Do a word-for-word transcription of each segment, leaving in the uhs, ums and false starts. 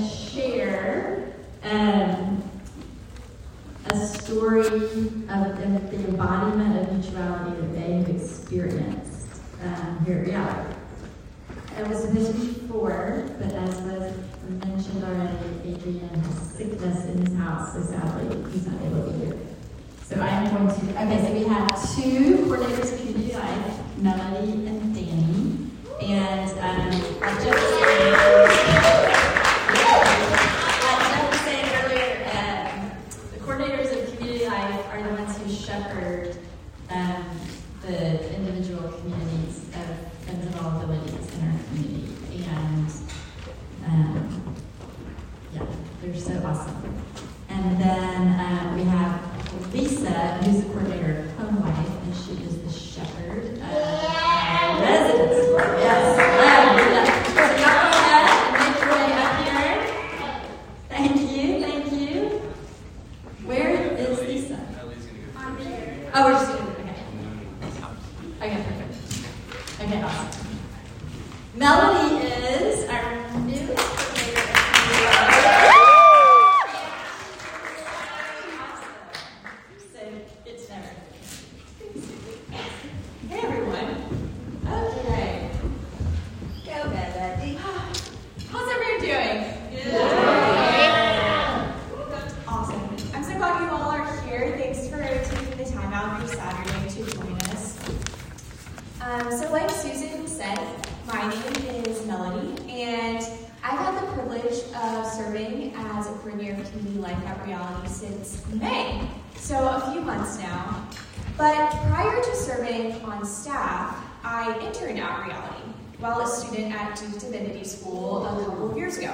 share um, a story of, of the embodiment of mutuality that they have experienced um, here at Reality. It was supposed to be four, but as was mentioned already, Adrian has sickness in his house, so sadly he's not able to be here. So I am going to, okay, so we have two coordinators of community life, Melody and Danny. And um, I just like Jeff saying earlier, um, the coordinators of community life are the ones who shepherd um, the individual communities of friends of all abilities in our community. And um, yeah, they're so awesome. And then uh, we have Lisa, who's the coordinator of Home Life, and she is the shepherd of our residents. Yes. Um, so y'all go ahead and make your way up here. Thank you, thank you. Where is Lisa? Oh, we're just going to, okay. Okay, perfect. Okay, awesome. Melody is our newest coordinator of community life. Hey everyone. Okay. Go Melody. How's everyone doing? Good. Yeah. Awesome. I'm so glad you all are here. Thanks for taking the time out of your Saturday to join us. Um, so like Susan said, my name is Melody, and I've had the privilege of serving as a coordinator of community life at Reality since May, so a few months now. But prior to serving on staff, I interned at Reality while a student at Duke Divinity School a couple of years ago.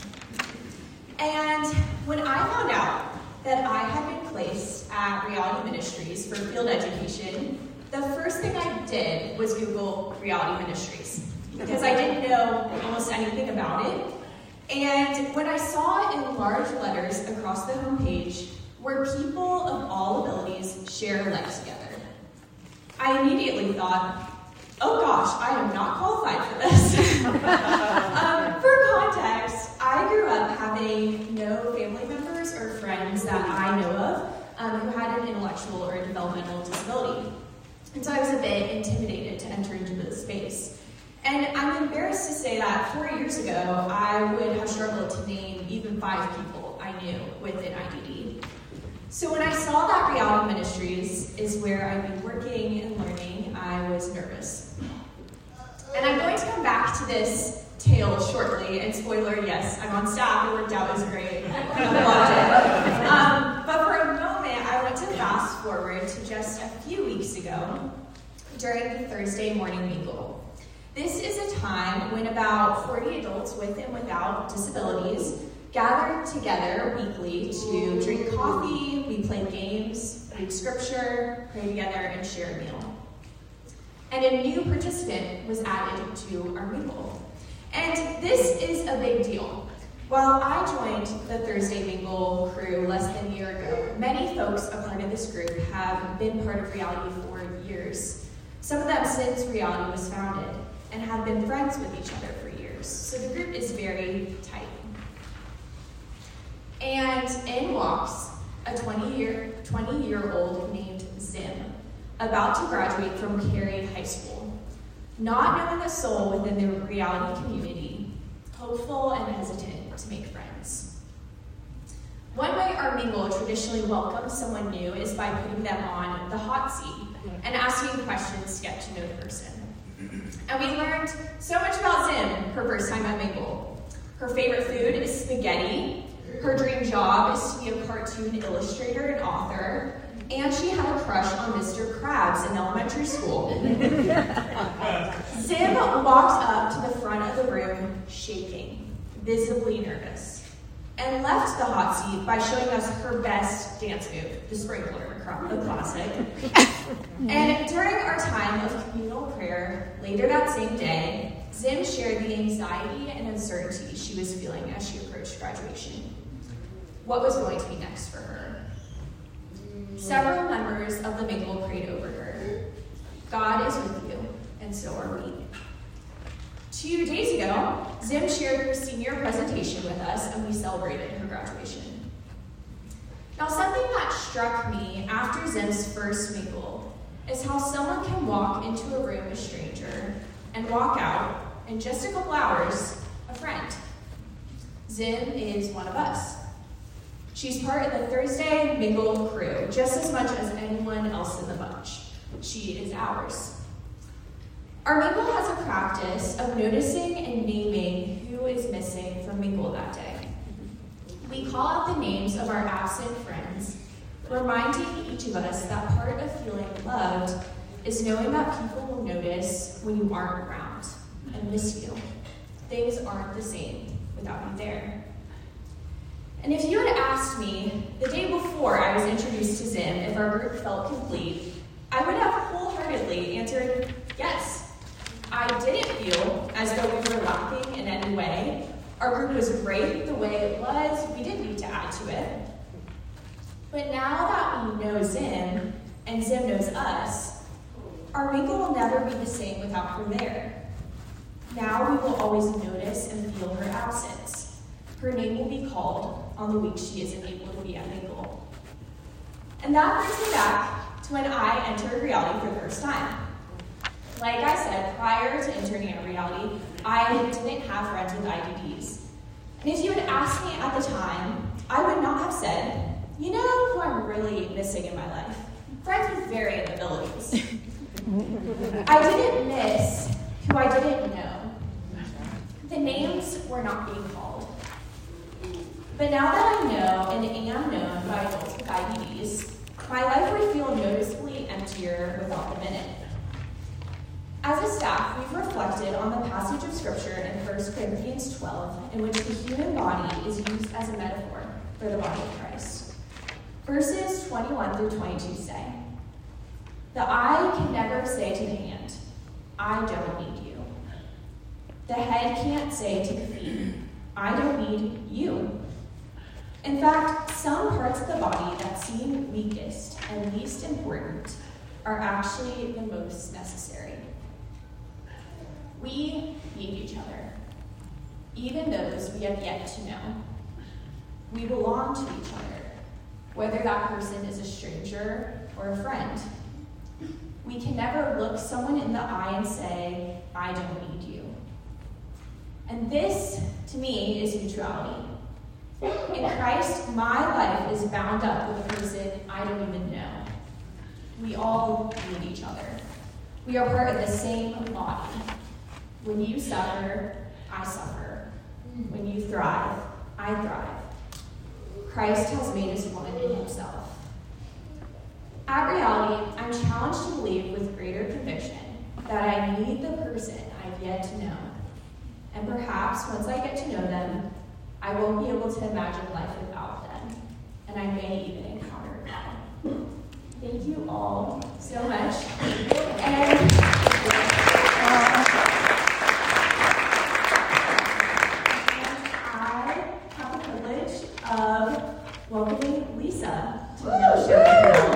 And when I found out that I had been placed at Reality Ministries for field education, the first thing I did was Google Reality Ministries, because I didn't know almost anything about it. And when I saw in large letters across the homepage, where people of all abilities share life together, I immediately thought, oh gosh, I am not qualified for this. um, for context, I grew up having no family members or friends that I know of um, who had an intellectual or developmental disability. And so I was a bit intimidated to enter into this space. And I'm embarrassed to say that four years ago, I would have struggled to name even five people I knew with an I D D. So when I saw that Reality Ministries is where I'd be working and learning, I was nervous. And I'm going to come back to this tale shortly, and spoiler, yes, I'm on staff, it worked out, it was great, I loved it. Um, but for a moment, I want to fast forward to just a few weeks ago during the Thursday morning mingle. This is a time when about forty adults with and without disabilities gather together weekly to drink coffee, we play games, read scripture, pray together, and share a meal. And a new participant was added to our mingle. And this is a big deal. While I joined the Thursday Mingle crew less than a year ago, many folks a part of this group have been part of Reality for years. Some of them since Reality was founded, and have been friends with each other for years. So the group is very tight. And in walks a twenty-year-old named Zim, about to graduate from Cary High School, not knowing a soul within the Reality community, hopeful and hesitant to make friends. One way our mingle traditionally welcomes someone new is by putting them on the hot seat and asking questions to get to know the person. And we learned so much about Zim her first time at mingle. Her favorite food is spaghetti. Her dream job is to be a cartoon illustrator and author, and she had a crush on Mister Krabs in elementary school. Zim walked up to the front of the room shaking, visibly nervous, and left the hot seat by showing us her best dance move, the sprinkler, the classic. And during our time of communal prayer later that same day, Zim shared the anxiety and uncertainty she was feeling as she approached graduation. What was going to be next for her? Several members of the mingle prayed over her. God is with you, and so are we. Two days ago, Zim shared her senior presentation with us, and we celebrated her graduation. Now, something that struck me after Zim's first mingle is how someone can walk into a room a stranger and walk out, in just a couple hours, a friend. Zim is one of us. She's part of the Thursday Mingle crew, just as much as anyone else in the bunch. She is ours. Our Mingle has a practice of noticing and naming who is missing from Mingle that day. We call out the names of our absent friends, reminding each of us that part of feeling loved is knowing that people will notice when you aren't around and miss you. Things aren't the same without you there. And if you had asked me the day before I was introduced to Zim if our group felt complete, I would have wholeheartedly answered yes. I didn't feel as though we were lacking in any way. Our group was great the way it was. We didn't need to add to it. But now that we know Zim, and Zim knows us, our Mingle will never be the same without her there. Now we will always notice and feel her absence. Her name will be called on the week she isn't able to be at Mingle. And that brings me back to when I entered Reality for the first time. Like I said, prior to interning at Reality, I didn't have friends with I D Ds. And if you had asked me at the time, I would not have said, you know who I'm really missing in my life? Friends with varying abilities. I didn't miss who I didn't know. The names were not being called. But now that I know and am known by adults with I D Ds, my life would feel noticeably emptier without the minute. As a staff, we've reflected on the passage of Scripture in First Corinthians twelve, in which the human body is used as a metaphor for the body of Christ. Verses twenty-one through twenty-two say, "The eye can never say to the hand, 'I don't need you.' The head can't say to the feet, 'I don't need you.' In fact, some parts of the body that seem weakest and least important are actually the most necessary. We need each other, even those we have yet to know. We belong to each other, whether that person is a stranger or a friend. We can never look someone in the eye and say, 'I don't need you.' And this, to me, is mutuality. In Christ, my life is bound up with a person I don't even know. We all need each other. We are part of the same body. When you suffer, I suffer. When you thrive, I thrive. Christ has made us one in himself. At Reality, I'm challenged to believe with greater conviction that I need the person I've yet to know. And perhaps once I get to know them, I won't be able to imagine life without them. And I may even encounter God. Thank you all so much. And of welcoming Lisa to the No Show.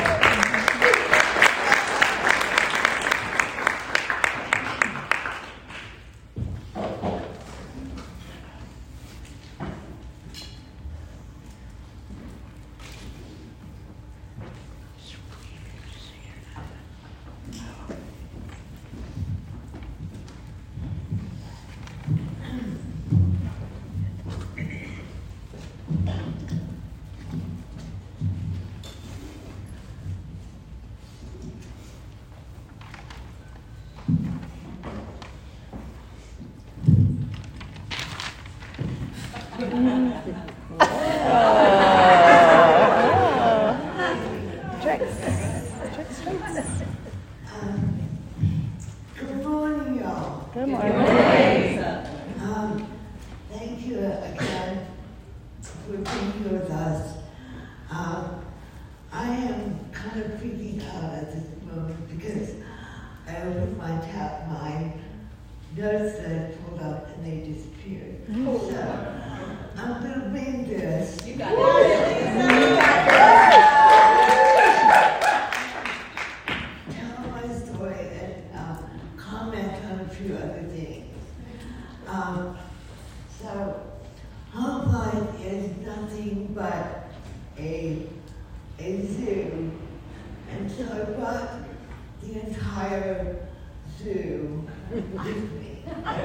So, home life is nothing but a, a zoo. And so I brought the entire zoo with me.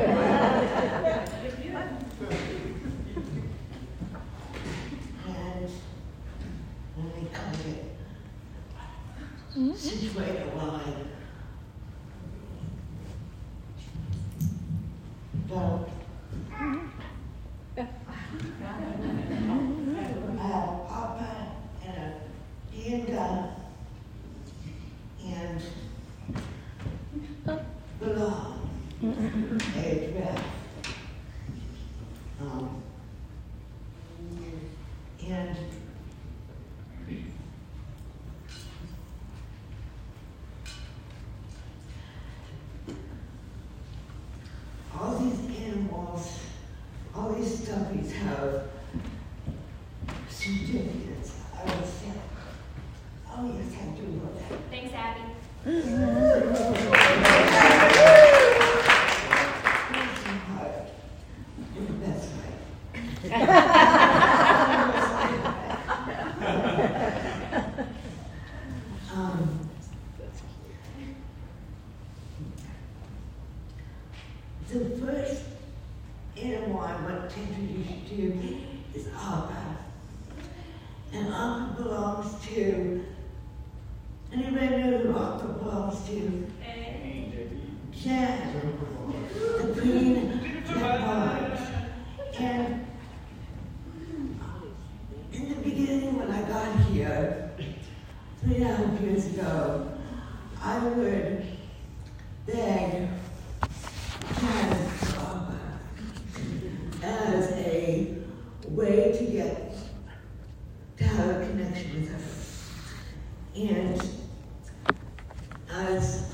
And let me cut it. Situate a line. Go. I have Papa and a panda and belong a dress. Um, and all these animals, all these stuffies have significance. I would say, oh yes, I do know that. Thanks, Abby. In the best way. um, the first animal I want to introduce you to is Abba. And Abba belongs to, anybody know who Abba belongs to? Jan, the Queen Jan Barnes. And in the beginning when I got here, three and a half years ago, I would beg Jan as a way to get to have a connection with her. And as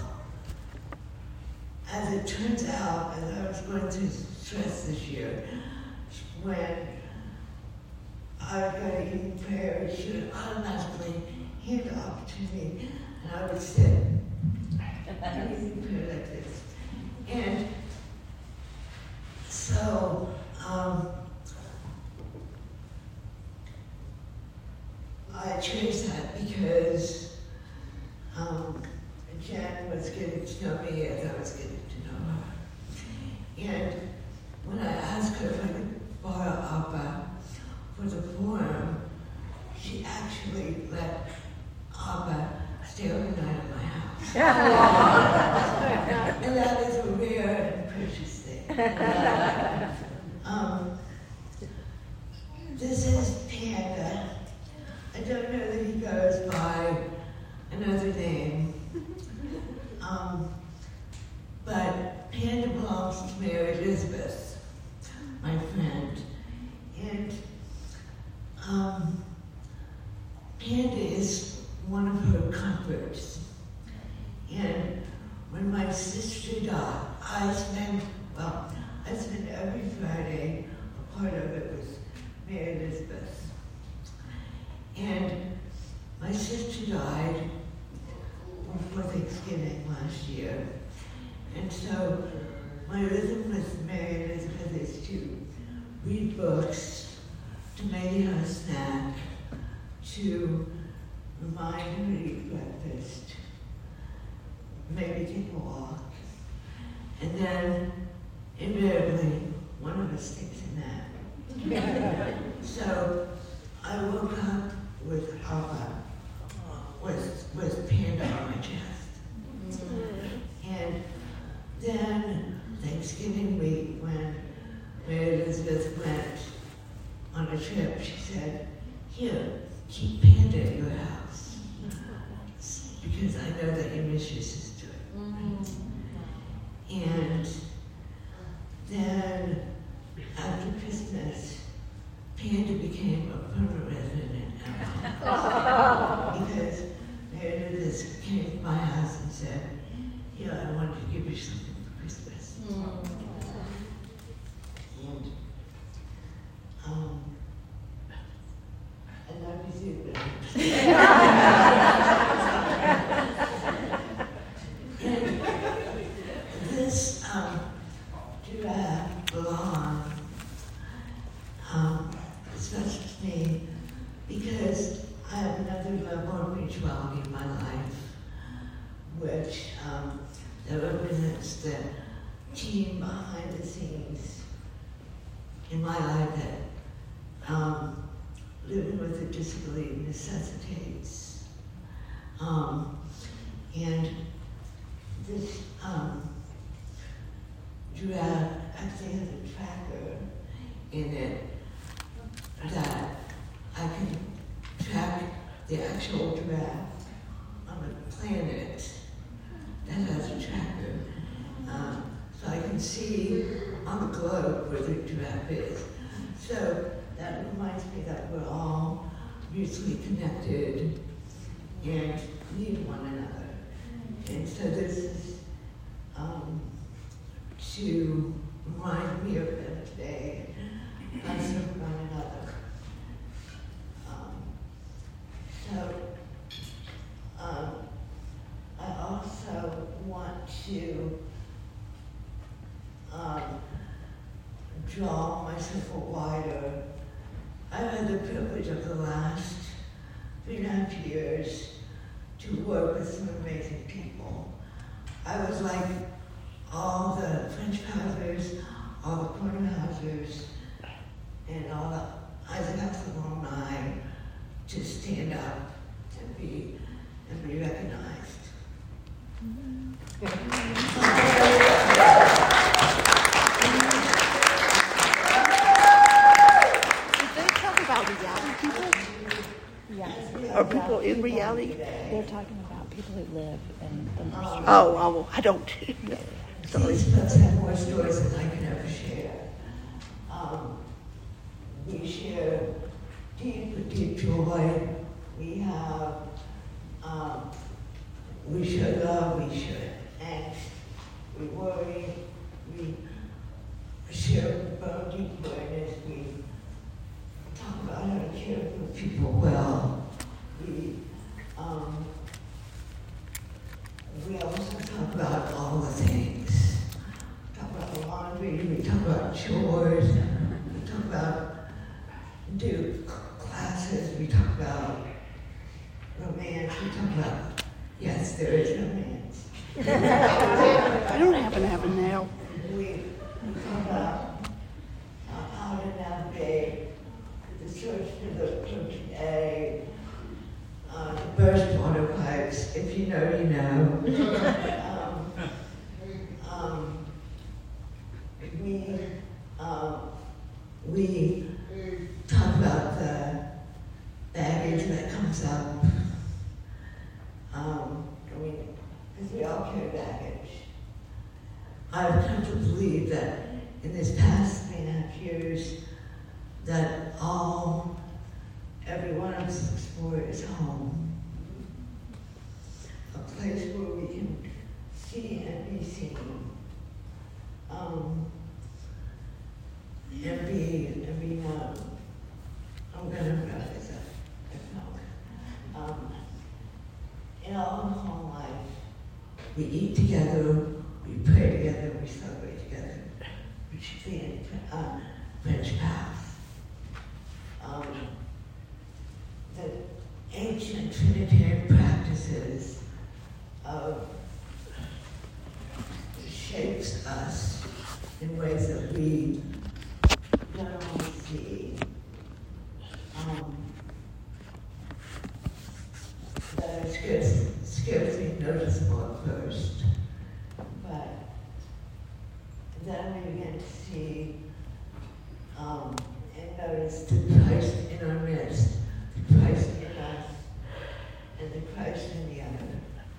as it turns out, as I was going through stress this year, when I got an evening prayer, she would automatically hand it off to me, and I would sit an evening prayer like this. And so, um, I chose that because um, Jan was getting to know me as I was getting to know her. And when I asked her if I could borrow Abba for the forum, she actually let Abba stay overnight at my house. And that is a rare and precious thing. um, this is Panda. I don't know that he goes by another name. Um, but Panda belongs to Mary Elizabeth, my friend. And um, Panda is one of her comforts. And when my sister died, I spent, well, I spent every Friday, a part of it was Mary Elizabeth. And my sister died before Thanksgiving last year. And so my rhythm with Mary Elizabeth is to read books, to maybe have a snack, to remind her to eat breakfast, maybe take a walk. And then invariably, one of us takes a nap. So I woke up with Abba, with, with Panda on my chest. Mm-hmm. And then Thanksgiving week, when Mary Elizabeth went on a trip, she said, here, keep Panda at your house, because I know that you miss your sister. Mm-hmm. And then after Christmas, Panda became a permanent resident at our house. Because Mary Elizabeth came to my house and said, yeah, I wanted to give you something for Christmas. Mm. And um, I love you too, but and individuality in my life, which um, that represents the team behind the scenes in my life that um, living with a disability necessitates. Um, and this um, giraffe actually has a tracker in it that I can track the actual giraffe on the planet that has a tracker. Um, so I can see on the globe where the giraffe is. So that reminds me that we're all mutually connected and need one another. And so this is um, to remind me of that today, us of one another. Um, so um, I also want to um, draw myself wider. I've had the privilege of the last three and a half years to work with some amazing people. I was like all the French Housers, all the Corner Housers, and all the Isaac House alumni to stand up and be and be recognized. Are people in reality? They're talking about people who live in the nursery. Oh, oh, I don't. So these folks have more stories than I can ever share. Um, we share deep, deep joy. We have, um, we share love, we share angst, we worry, we share bone deep awareness, we talk about how to care for people well. We, um, we also talk about all the things. We talk about laundry, we talk about chores, we talk about do classes, we talk about romance, we talk about, yes, there is romance. I don't happen to have a nail. We, we talk about uh, how to navigate the search for the protein A, uh, the burst water pipes. If you know, you know. um, um, we um, we talk about the baggage that comes up. Um, I mean, because we all carry baggage. I've come to believe that in this past three and a half years, that all, every one of us looks for is home. A place where we can see and be seen. Um, and be, and be known. I'm gonna wrap this up, if not. Um, in all of home life, we eat together, we pray together, we celebrate together, particularly in uh, French path. Um, the ancient Trinitarian practices of shapes us in ways that we don't always see. Um, that are scarcely, scarcely noticeable at first, but then we begin to see um, and notice the Christ in our midst, the Christ in us, and the Christ in the other.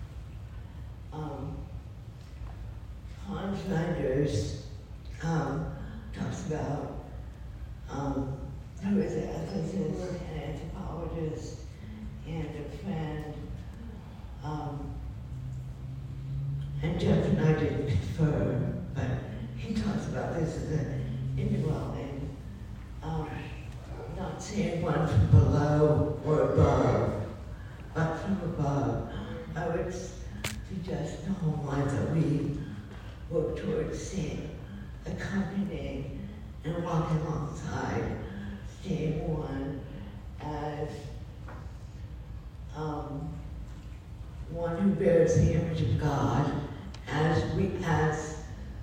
Um, Hans Reinders um, talks about um, who is an ethicist, an anthropologist, and a friend. Um, and Jeff and I didn't confer, but he talks about this as an indwelling, um, not seeing one from below or above, but from above. I would suggest the home life that we work towards seeing, accompanying, and walking alongside, seeing one as um, bears the image of God, as we, as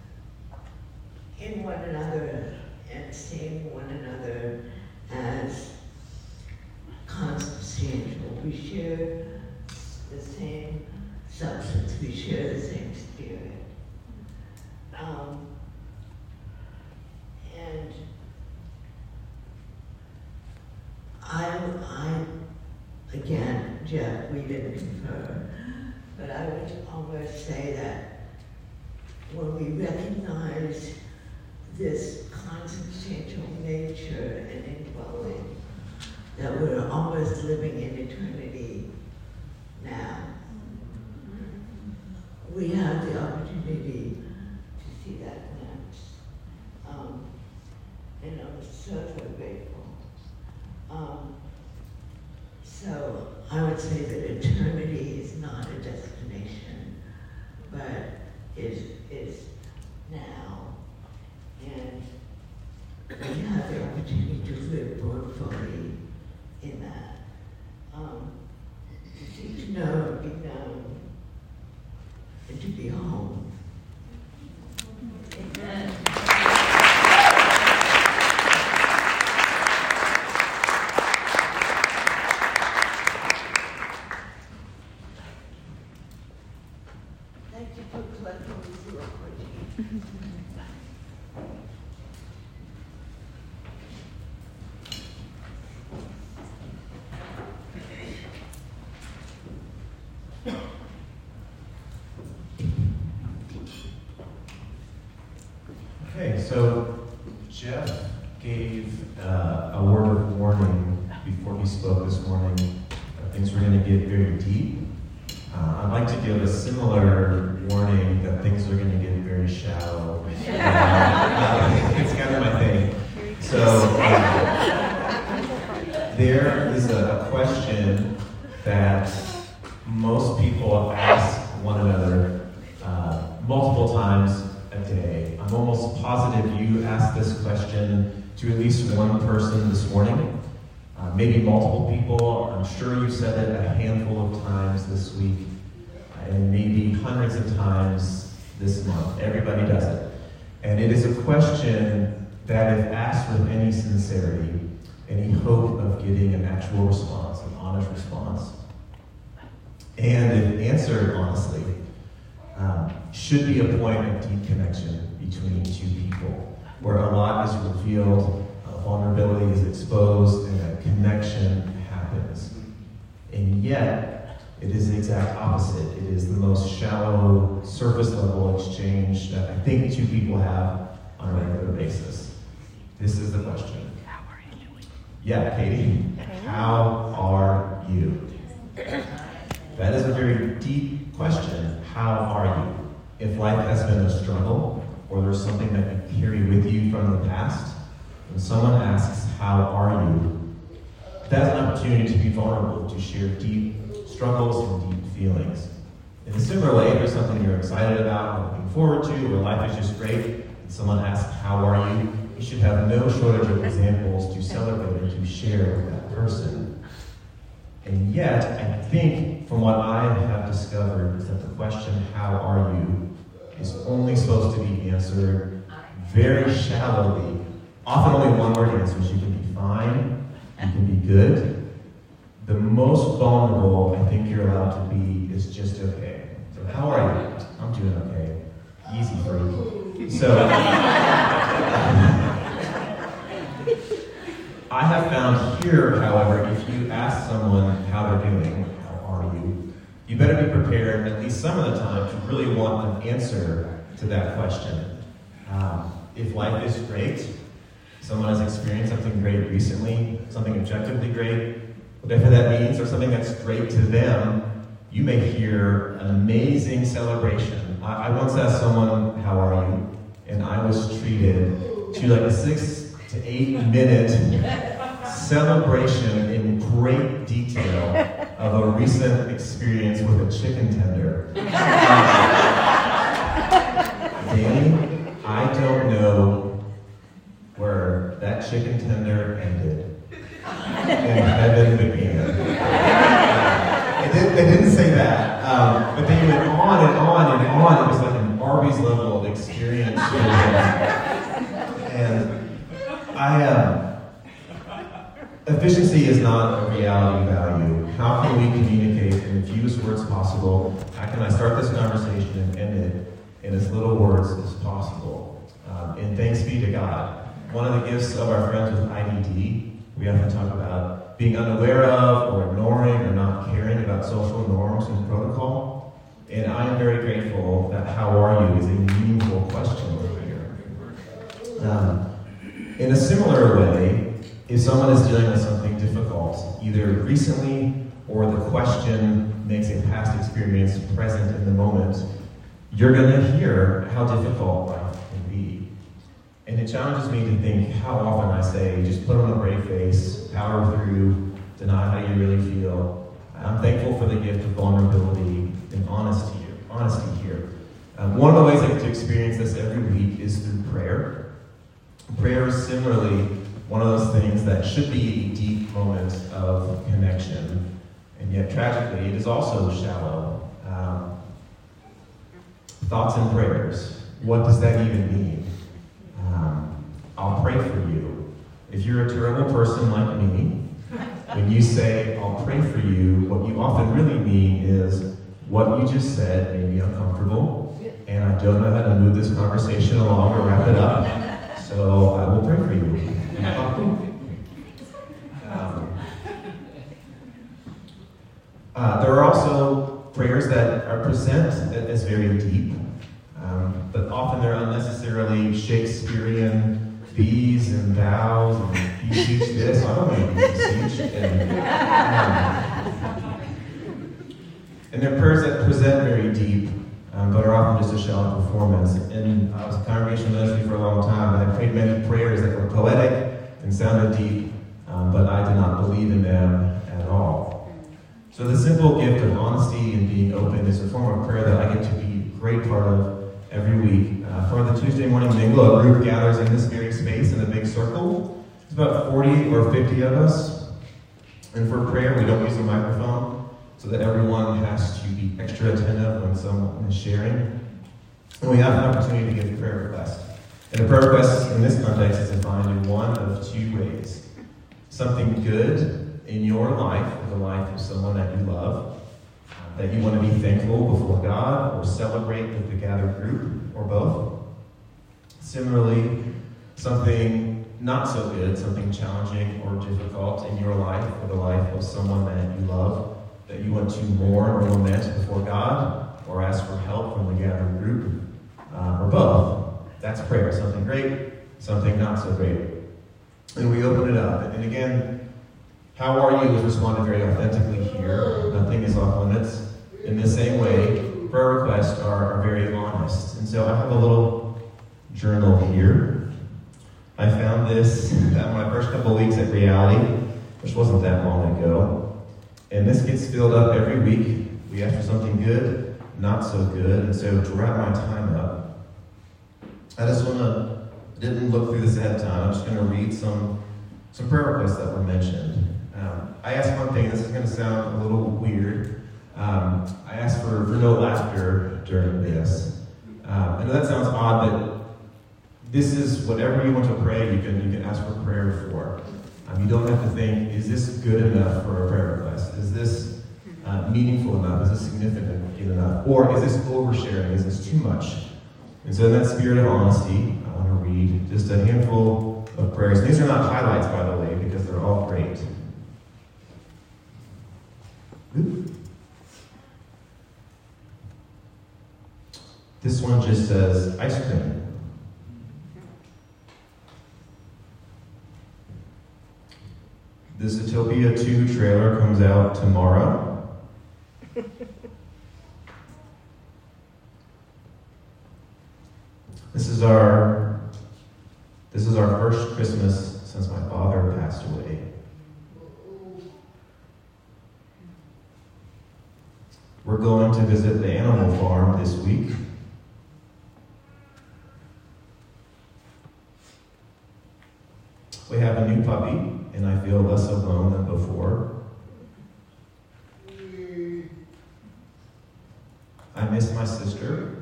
in one another and seeing one another as consubstantial. We share the same substance, we share the same spirit. Um, and I, I, again, Jeff, we didn't confer, but I would almost say that when we recognize this consubstantial nature and indwelling, that we're almost living in eternity now. We have the opportunity to see that glimpse. Um, and I'm so, so grateful. Um, so I would say that eternity is not a destination, but is, is now. And we have the opportunity to live more fully in that. Um, to seek to know, be known, and to be home. Amen. Thank you for collecting these little questions. Okay, so Jeff gave uh, a word of warning before he spoke this morning that things were going to get very deep. Uh, I'd like to give a similar warning that things are going to get very shallow. Uh, uh, it's kind of my thing. So uh, there is a question that most people ask one another uh, multiple times a day. I'm almost positive you asked this question to at least one person this morning, uh, maybe multiple people. I'm sure you said it a handful of times this week, and maybe hundreds of times this month. Everybody does it. And it is a question that, if asked with any sincerity, any hope of getting an actual response, an honest response, and if answered honestly, um, should be a point of deep connection between two people, where a lot is revealed, uh, vulnerability is exposed, and a connection happens. And yet, it is the exact opposite. It is the most shallow, surface level exchange that I think two people have on a regular basis. This is the question. How are you doing? Yeah, Katie, how are you? That is a very deep question. How are you? If life has been a struggle, or there's something that you carry with you from the past, when someone asks, how are you? That's an opportunity to be vulnerable, to share deep struggles and deep feelings. In a similar way, if there's something you're excited about, or looking forward to, or life is just great, and someone asks, how are you? You should have no shortage of examples to celebrate and to share with that person. And yet, I think, from what I have discovered, is that the question, how are you, is only supposed to be answered very shallowly. Often only one-word answers. You can be fine, you can be good. The most vulnerable I think you're allowed to be is just okay. So how are you? I'm doing okay. Easy for you. So, I have found here, however, if you ask someone how they're doing, how are you, you better be prepared at least some of the time to really want an answer to that question. Um, if life is great, someone has experienced something great recently, something objectively great, whatever that means, or something that's great to them, you may hear an amazing celebration. I, I once asked someone, how are you? And I was treated to like a six to eight minute celebration in great detail of a recent experience with a chicken tender. Danny, I don't know where that chicken tender ended and heaven began. It did, they didn't say that. Um, but they went on and on and on. It was like an Arby's level of experience. And I, um, efficiency is not a reality value. How can we communicate in the fewest words possible? How can I start this conversation and end it in as little words as possible? Um, and thanks be to God. One of the gifts of our friends with I D D, we often talk about being unaware of or ignoring or not caring about social norms and protocol. And I am very grateful that how are you is a meaningful question here. Um, in a similar way, if someone is dealing with something difficult, either recently or the question makes a past experience present in the moment, you're going to hear how difficult life can be. And it challenges me to think how often I say, just put on a brave face, power through, deny how you really feel. I'm thankful for the gift of vulnerability and honesty, honesty here. Um, one of the ways I get to experience this every week is through prayer. Prayer is similarly one of those things that should be a deep moment of connection, and yet tragically it is also shallow. Um, thoughts and prayers, what does that even mean? Um, I'll pray for you. If you're a terrible person like me, when you say, I'll pray for you, what you often really mean is, what you just said made me uncomfortable, and I don't know how to move this conversation along or wrap it up, so I will pray for you. Um, uh, there are also prayers that are present as very deep, um, but often they're unnecessarily Shakespearean these and thous and beseech this. I don't want to beseech. And, um, and they're prayers that present very deep, um, but are often just a shallow performance. And I was a congregational ministry for a long time, and I prayed many prayers that were poetic and sounded deep, um, but I did not believe in them at all. So the simple gift of honesty and being open is a form of prayer that I get to be a great part of every week. Uh, for the Tuesday morning mingle, a group gathers in this very space in a big circle. It's about forty or fifty of us. And for prayer, we don't use a microphone, so that everyone has to be extra attentive when someone is sharing. And we have an opportunity to give prayer requests. And a prayer request in this context is defined in one of two ways. Something good in your life, or the life of someone that you love, that you want to be thankful before God or celebrate with the gathered group, or both. Similarly, something not so good, something challenging or difficult in your life or the life of someone that you love, that you want to mourn or lament before God or ask for help from the gathered group, uh, or both. That's prayer. Something great, something not so great. And we open it up. And again, how are you is responded very authentically here. Nothing is off limits. In the same way, prayer requests are, are very honest. And so I have a little journal here. I found this at my first couple weeks at Reality, which wasn't that long ago. And this gets filled up every week. We ask for something good, not so good. And so to wrap my time up, I just want to, didn't look through this ahead of time. I'm just going to read some, some prayer requests that were mentioned. Um, I asked one thing, this is going to sound a little weird. Um, I asked for, for no laughter during this. Um, I know that sounds odd, but this is whatever you want to pray, you can, you can ask for prayer for. Um, you don't have to think, is this good enough for a prayer request? Is this uh, meaningful enough? Is this significant enough? Or is this oversharing? Is this too much? And so in that spirit of honesty, I want to read just a handful of prayers. These are not highlights, by the way, because they're all great. Ooh. This one just says, ice cream. The Zootopia two trailer comes out tomorrow. This is our this is our first Christmas since my father passed away. We're going to visit the animal farm this week. We have a new puppy, and I feel less alone than before. miss my sister.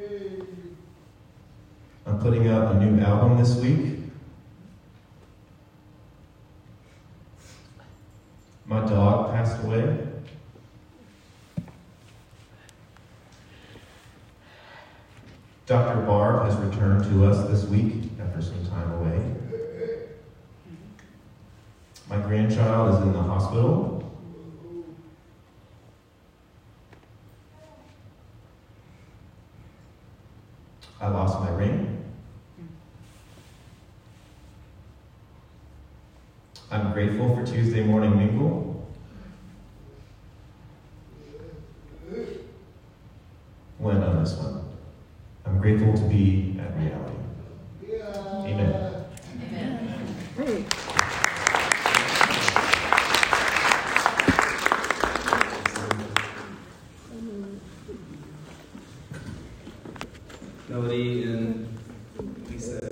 I'm putting out a new album this week. My dog passed away. Doctor Barb has returned to us this week after some time away. My grandchild is in the hospital. I lost my ring. I'm grateful for Tuesday morning mingle. When on this one? I'm grateful to be at reality. Amen. Amen. Melody and Lisa.